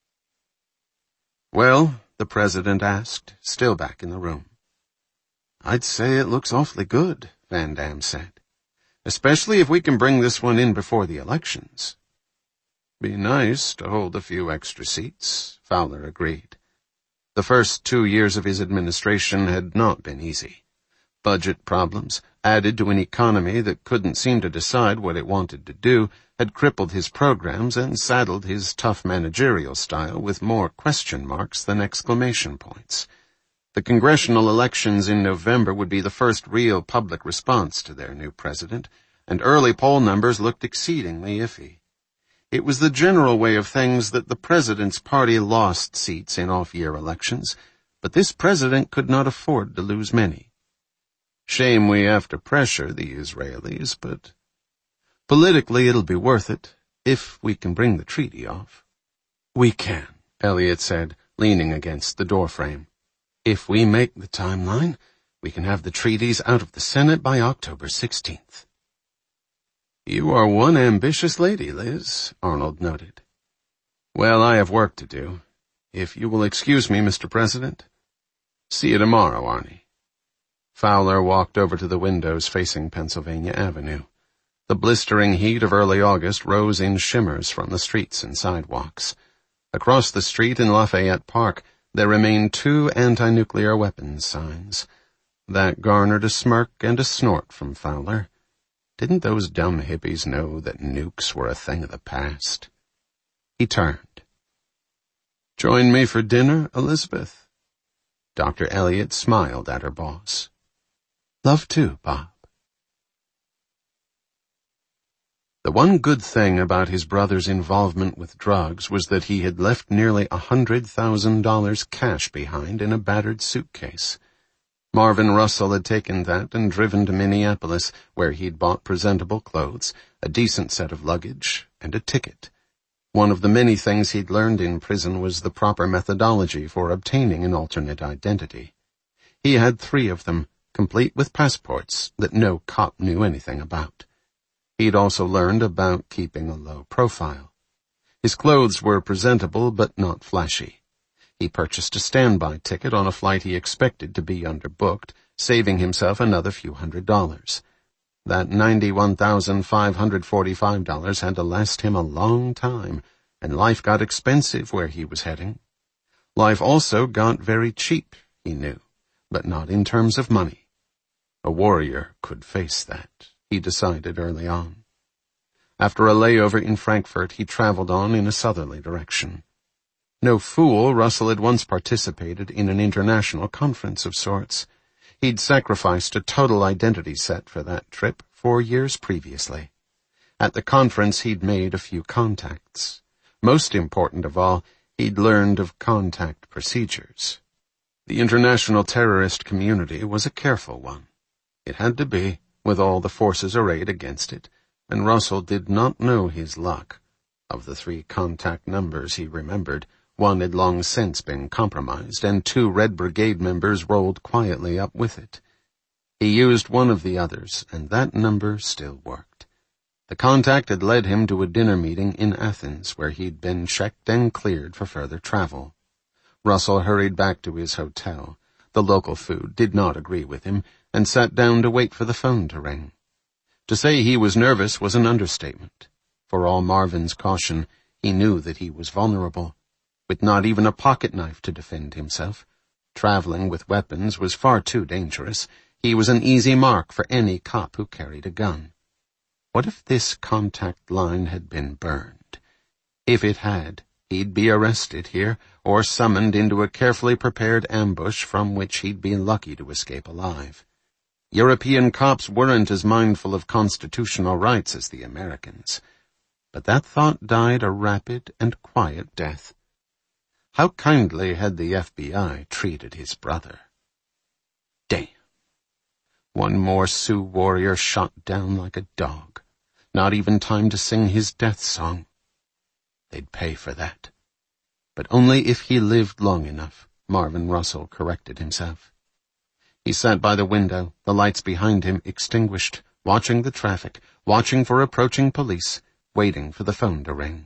Well, the president asked, still back in the room. I'd say it looks awfully good, Van Dam said. Especially if we can bring this one in before the elections. Be nice to hold a few extra seats, Fowler agreed. The first 2 years of his administration had not been easy. Budget problems, added to an economy that couldn't seem to decide what it wanted to do, had crippled his programs and saddled his tough managerial style with more question marks than exclamation points. The congressional elections in November would be the first real public response to their new president, and early poll numbers looked exceedingly iffy. It was the general way of things that the president's party lost seats in off-year elections, but this president could not afford to lose many. Shame we have to pressure the Israelis, but politically it'll be worth it, if we can bring the treaty off. We can, Elliot said, leaning against the doorframe. If we make the timeline, we can have the treaties out of the Senate by October 16th. You are one ambitious lady, Liz, Arnold noted. Well, I have work to do. If you will excuse me, Mr. President. See you tomorrow, Arnie. Fowler walked over to the windows facing Pennsylvania Avenue. The blistering heat of early August rose in shimmers from the streets and sidewalks. Across the street in Lafayette Park, there remained 2 anti-nuclear weapons signs. That garnered a smirk and a snort from Fowler. Didn't those dumb hippies know that nukes were a thing of the past? He turned. Join me for dinner, Elizabeth? Dr. Elliot smiled at her boss. Love to, Bob. The one good thing about his brother's involvement with drugs was that he had left nearly $100,000 cash behind in a battered suitcase. Marvin Russell had taken that and driven to Minneapolis, where he'd bought presentable clothes, a decent set of luggage, and a ticket. One of the many things he'd learned in prison was the proper methodology for obtaining an alternate identity. He had 3 of them, complete with passports that no cop knew anything about. He'd also learned about keeping a low profile. His clothes were presentable but not flashy. He purchased a standby ticket on a flight he expected to be underbooked, saving himself another few $100s. That $91,545 had to last him a long time, and life got expensive where he was heading. Life also got very cheap, he knew, but not in terms of money. A warrior could face that, he decided early on. After a layover in Frankfurt, he traveled on in a southerly direction. No fool, Russell had once participated in an international conference of sorts. He'd sacrificed a total identity set for that trip 4 years previously. At the conference, he'd made a few contacts. Most important of all, He'd learned of contact procedures. The international terrorist community was a careful one. It had to be, with all the forces arrayed against it, and Russell did not know his luck. Of the 3 contact numbers he remembered, 1 had long since been compromised, and 2 Red Brigade members rolled quietly up with it. He used one of the others, and that number still worked. The contact had led him to a dinner meeting in Athens, where he'd been checked and cleared for further travel. Russell hurried back to his hotel. The local food did not agree with him, and sat down to wait for the phone to ring. To say he was nervous was an understatement. For all Marvin's caution, he knew that he was vulnerable. With not even a pocket knife to defend himself, traveling with weapons was far too dangerous. He was an easy mark for any cop who carried a gun. What if this contact line had been burned? If it had, he'd be arrested here, or summoned into a carefully prepared ambush from which he'd be lucky to escape alive. European cops weren't as mindful of constitutional rights as the Americans. But that thought died a rapid and quiet death. How kindly had the FBI treated his brother? Damn. One more Sioux warrior shot down like a dog. Not even time to sing his death song. They'd pay for that. But only if he lived long enough, Marvin Russell corrected himself. He sat by the window, the lights behind him extinguished, watching the traffic, watching for approaching police, waiting for the phone to ring.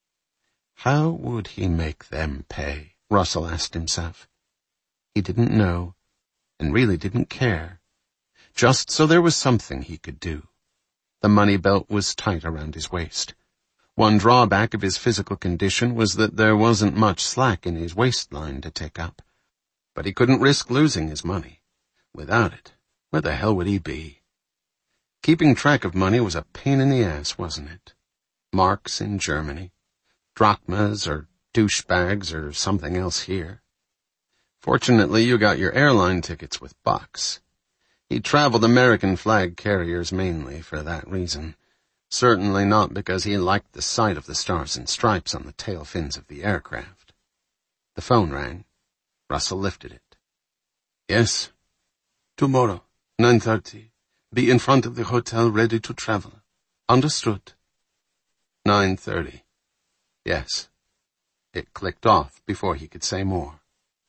How would he make them pay? Russell asked himself. He didn't know, and really didn't care. Just so there was something he could do. The money belt was tight around his waist. One drawback of his physical condition was that there wasn't much slack in his waistline to take up. But he couldn't risk losing his money. Without it, where the hell would he be? Keeping track of money was a pain in the ass, wasn't it? Marks in Germany, drachmas or douchebags or something else here. Fortunately, you got your airline tickets with bucks. He traveled American flag carriers mainly for that reason. Certainly not because he liked the sight of the stars and stripes on the tail fins of the aircraft. The phone rang. Russell lifted it. Yes. Tomorrow, 9:30. Be in front of the hotel ready to travel. Understood. 9:30. Yes. It clicked off before he could say more.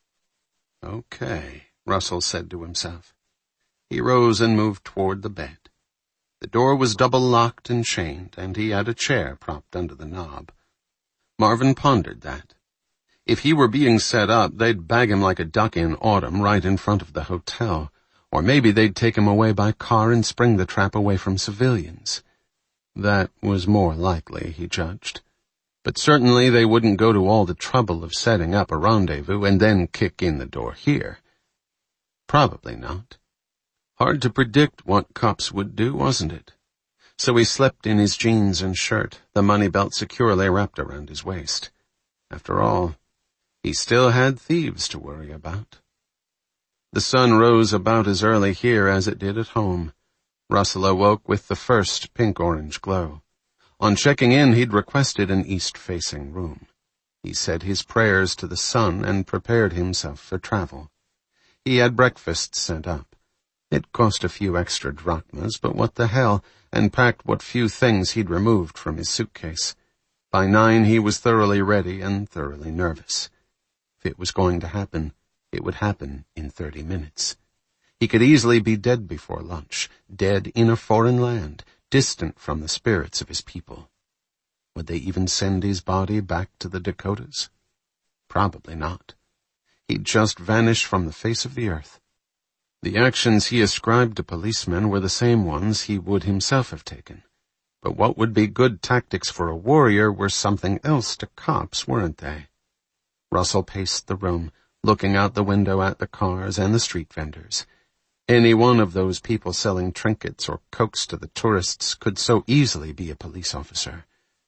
Okay, Russell said to himself. He rose and moved toward the bed. The door was double-locked and chained, and he had a chair propped under the knob. Marvin pondered that. If he were being set up, they'd bag him like a duck in autumn right in front of the hotel, or maybe they'd take him away by car and spring the trap away from civilians. That was more likely, he judged. But certainly they wouldn't go to all the trouble of setting up a rendezvous and then kick in the door here. Probably not. Hard to predict what cops would do, wasn't it? So he slept in his jeans and shirt, the money belt securely wrapped around his waist. After all, he still had thieves to worry about. The sun rose about as early here as it did at home. Russell awoke with the first pink-orange glow. On checking in, he'd requested an east-facing room. He said his prayers to the sun and prepared himself for travel. He had breakfast sent up. It cost a few extra drachmas, but what the hell, and packed what few things he'd removed from his suitcase. By 9 he was thoroughly ready and thoroughly nervous. If it was going to happen, it would happen in 30 minutes. He could easily be dead before lunch, dead in a foreign land, distant from the spirits of his people. Would they even send his body back to the Dakotas? Probably not. He'd just vanish from the face of the earth. The actions he ascribed to policemen were the same ones he would himself have taken. But what would be good tactics for a warrior were something else to cops, weren't they? Russell paced the room, looking out the window at the cars and the street vendors. Any one of those people selling trinkets or cokes to the tourists could so easily be a police officer.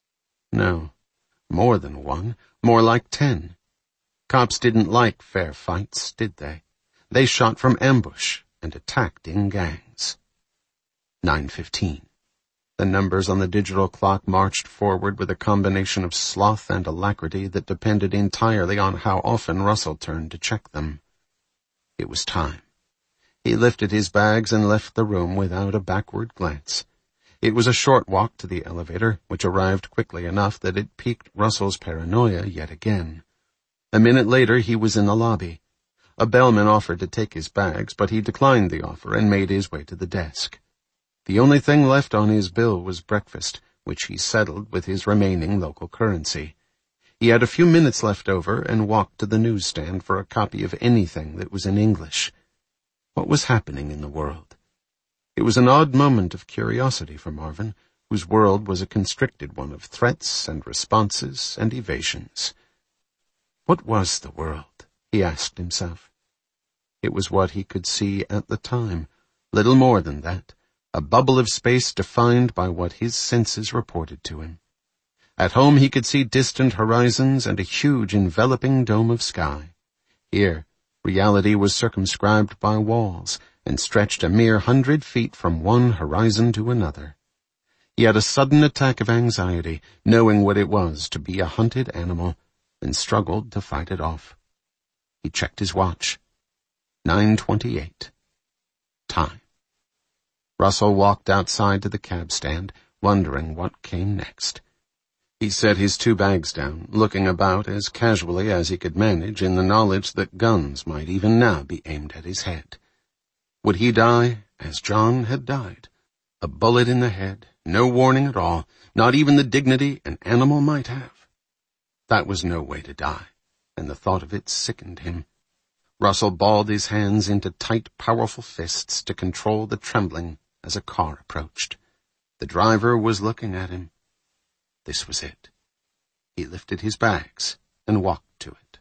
No, more than one, more like 10. Cops didn't like fair fights, did they? They shot from ambush and attacked in gangs. 9:15. The numbers on the digital clock marched forward with a combination of sloth and alacrity that depended entirely on how often Russell turned to check them. It was time. He lifted his bags and left the room without a backward glance. It was a short walk to the elevator, which arrived quickly enough that it piqued Russell's paranoia yet again. A minute later he was in the lobby. A bellman offered to take his bags, but he declined the offer and made his way to the desk. The only thing left on his bill was breakfast, which he settled with his remaining local currency. He had a few minutes left over and walked to the newsstand for a copy of anything that was in English. What was happening in the world? It was an odd moment of curiosity for Marvin, whose world was a constricted one of threats and responses and evasions. What was the world? He asked himself. It was what he could see at the time, little more than that, a bubble of space defined by what his senses reported to him. At home he could see distant horizons and a huge enveloping dome of sky. Here, reality was circumscribed by walls and stretched a mere 100 feet from one horizon to another. He had a sudden attack of anxiety, knowing what it was to be a hunted animal, and struggled to fight it off. He checked his watch. 9:28. Time. Russell walked outside to the cab stand, wondering what came next. He set his 2 bags down, looking about as casually as he could manage in the knowledge that guns might even now be aimed at his head. Would he die as John had died? A bullet in the head, no warning at all, not even the dignity an animal might have. That was no way to die, and the thought of it sickened him. Russell balled his hands into tight, powerful fists to control the trembling as a car approached. The driver was looking at him. This was it. He lifted his bags and walked to it.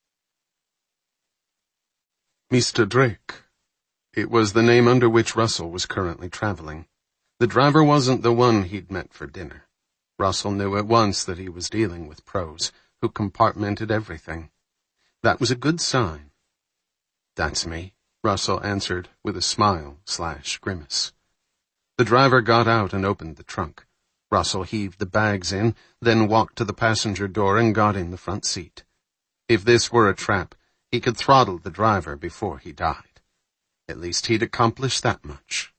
Mr. Drake. It was the name under which Russell was currently traveling. The driver wasn't the one he'd met for dinner. Russell knew at once that he was dealing with pros, who compartmented everything. That was a good sign. That's me, Russell answered with a smile/grimace. The driver got out and opened the trunk. Russell heaved the bags in, then walked to the passenger door and got in the front seat. If this were a trap, he could throttle the driver before he died. At least he'd accomplished that much.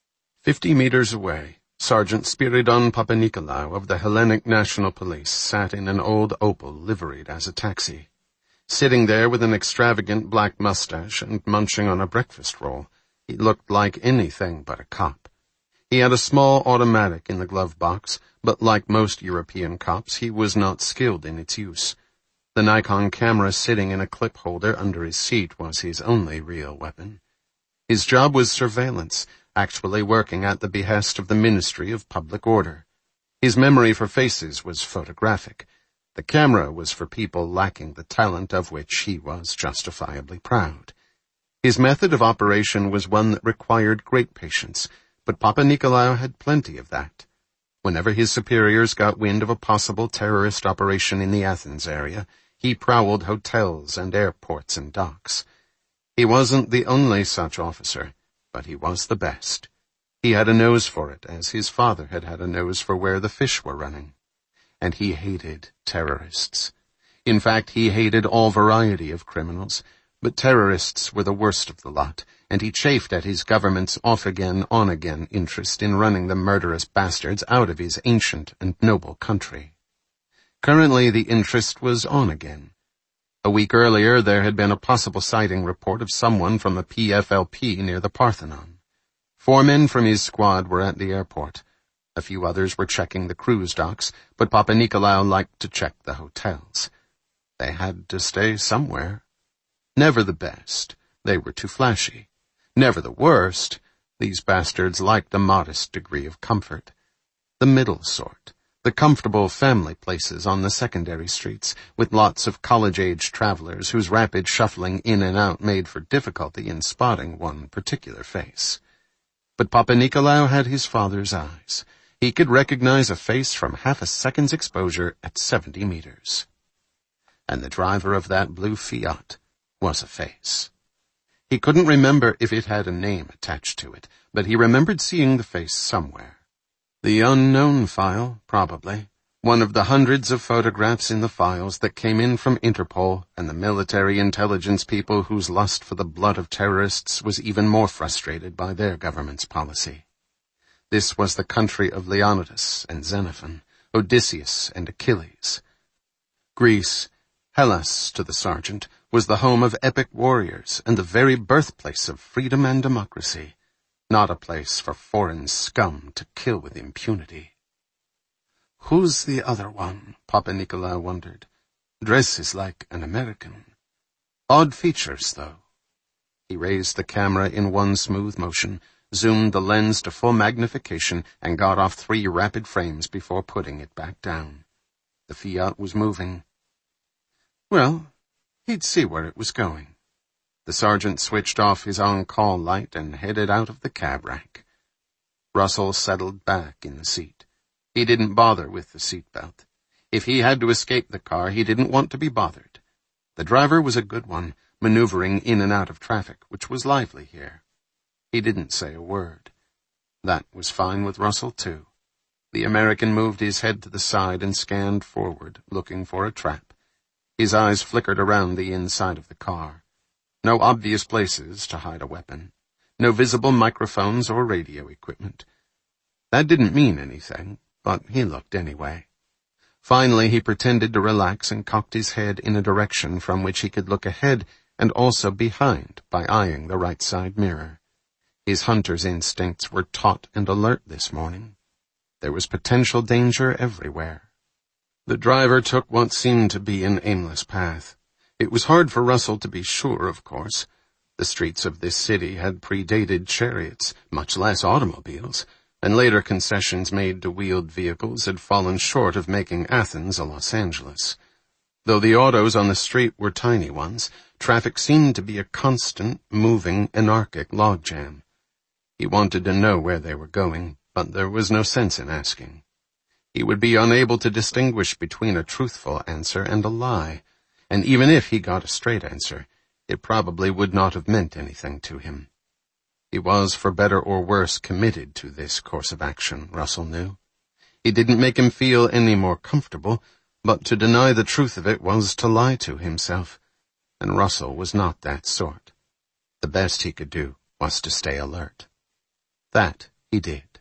50 meters away, Sergeant Spiridon Papanikolaou of the Hellenic National Police sat in an old Opel liveried as a taxi. Sitting there with an extravagant black mustache and munching on a breakfast roll, he looked like anything but a cop. He had a small automatic in the glove box, but like most European cops, he was not skilled in its use. The Nikon camera sitting in a clip holder under his seat was his only real weapon. His job was surveillance, actually working at the behest of the Ministry of Public Order. His memory for faces was photographic. The camera was for people lacking the talent of which he was justifiably proud. His method of operation was one that required great patience, but Papanikolaou had plenty of that. Whenever his superiors got wind of a possible terrorist operation in the Athens area, he prowled hotels and airports and docks. He wasn't the only such officer, but he was the best. He had a nose for it, as his father had had a nose for where the fish were running. And he hated terrorists. In fact, he hated all variety of criminals, but terrorists were the worst of the lot, and he chafed at his government's off-again, on-again interest in running the murderous bastards out of his ancient and noble country. Currently, the interest was on again. A week earlier, there had been a possible sighting report of someone from the PFLP near the Parthenon. 4 men from his squad were at the airport. A few others were checking the cruise docks, but Papanikolaou liked to check the hotels. They had to stay somewhere. Never the best. They were too flashy. Never the worst. These bastards liked a modest degree of comfort. The middle sort. The comfortable family places on the secondary streets, with lots of college-age travelers whose rapid shuffling in and out made for difficulty in spotting one particular face. But Papanikolaou had his father's eyes. He could recognize a face from half a second's exposure at 70 meters. And the driver of that blue Fiat was a face. He couldn't remember if it had a name attached to it, but he remembered seeing the face somewhere. The unknown file, probably. One of the hundreds of photographs in the files that came in from Interpol and the military intelligence people whose lust for the blood of terrorists was even more frustrated by their government's policy. This was the country of Leonidas and Xenophon, Odysseus and Achilles. Greece, Hellas to the sergeant, was the home of epic warriors and the very birthplace of freedom and democracy, not a place for foreign scum to kill with impunity. Who's the other one? Papanicolaou wondered. Dresses like an American. Odd features, though. He raised the camera in one smooth motion, zoomed the lens to full magnification, and got off 3 rapid frames before putting it back down. The Fiat was moving. Well, he'd see where it was going. The sergeant switched off his on-call light and headed out of the cab rank. Russell settled back in the seat. He didn't bother with the seatbelt. If he had to escape the car, he didn't want to be bothered. The driver was a good one, maneuvering in and out of traffic, which was lively here. He didn't say a word. That was fine with Russell, too. The American moved his head to the side and scanned forward, looking for a trap. His eyes flickered around the inside of the car. No obvious places to hide a weapon. No visible microphones or radio equipment. That didn't mean anything, but he looked anyway. Finally, he pretended to relax and cocked his head in a direction from which he could look ahead and also behind by eyeing the right side mirror. His hunter's instincts were taut and alert this morning. There was potential danger everywhere. The driver took what seemed to be an aimless path. It was hard for Russell to be sure, of course. The streets of this city had predated chariots, much less automobiles, and later concessions made to wheeled vehicles had fallen short of making Athens a Los Angeles. Though the autos on the street were tiny ones, traffic seemed to be a constant, moving, anarchic logjam. He wanted to know where they were going, but there was no sense in asking. He would be unable to distinguish between a truthful answer and a lie, and even if he got a straight answer, it probably would not have meant anything to him. He was, for better or worse, committed to this course of action, Russell knew. It didn't make him feel any more comfortable, but to deny the truth of it was to lie to himself, and Russell was not that sort. The best he could do was to stay alert. That he did.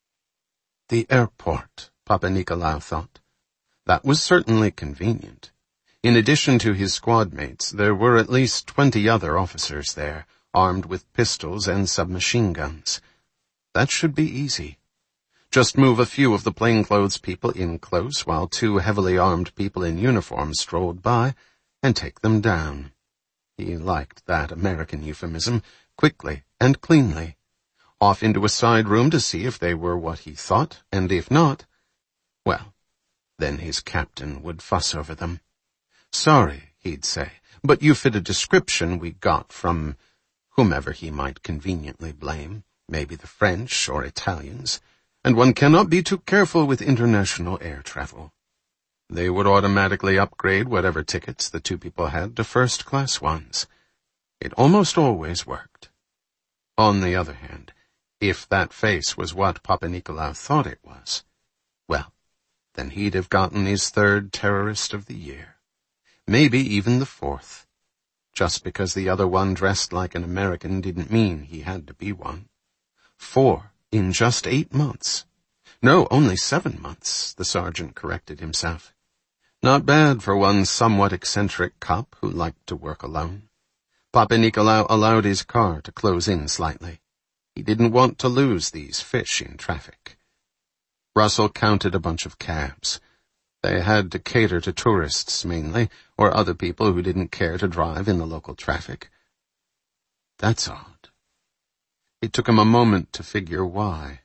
The airport, Papanicolaou thought. That was certainly convenient. In addition to his squad mates, there were at least 20 other officers there, armed with pistols and submachine guns. That should be easy. Just move a few of the plainclothes people in close while 2 heavily armed people in uniform strolled by, and take them down. He liked that American euphemism, quickly and cleanly. Off into a side room to see if they were what he thought, and if not, well, then his captain would fuss over them. Sorry, he'd say, but you fit a description we got from whomever he might conveniently blame, maybe the French or Italians, and one cannot be too careful with international air travel. They would automatically upgrade whatever tickets the 2 people had to first-class ones. It almost always worked. On the other hand, if that face was what Papanicolaou thought it was, well, then he'd have gotten his 3rd terrorist of the year. Maybe even the 4th. Just because the other one dressed like an American didn't mean he had to be one. 4 in just 8 months. No, only 7 months, the sergeant corrected himself. Not bad for one somewhat eccentric cop who liked to work alone. Papanicolaou allowed his car to close in slightly. He didn't want to lose these fish in traffic. Russell counted a bunch of cabs. They had to cater to tourists mainly, or other people who didn't care to drive in the local traffic. That's odd. It took him a moment to figure why.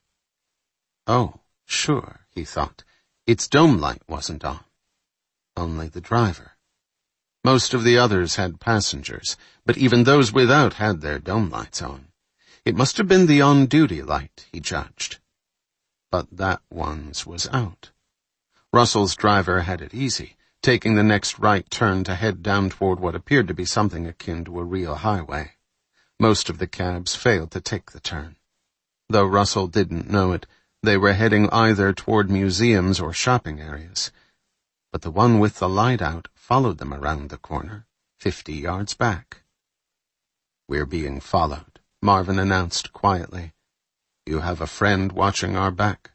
Oh, sure, he thought. Its dome light wasn't on. Only the driver. Most of the others had passengers, but even those without had their dome lights on. It must have been the on-duty light, he judged. But that one's was out. Russell's driver had it easy, taking the next right turn to head down toward what appeared to be something akin to a real highway. Most of the cabs failed to take the turn. Though Russell didn't know it, They were heading either toward museums or shopping areas, but the one with the light out followed them around the corner, 50 yards back. "We're being followed," Marvin announced quietly. "You have a friend watching our back."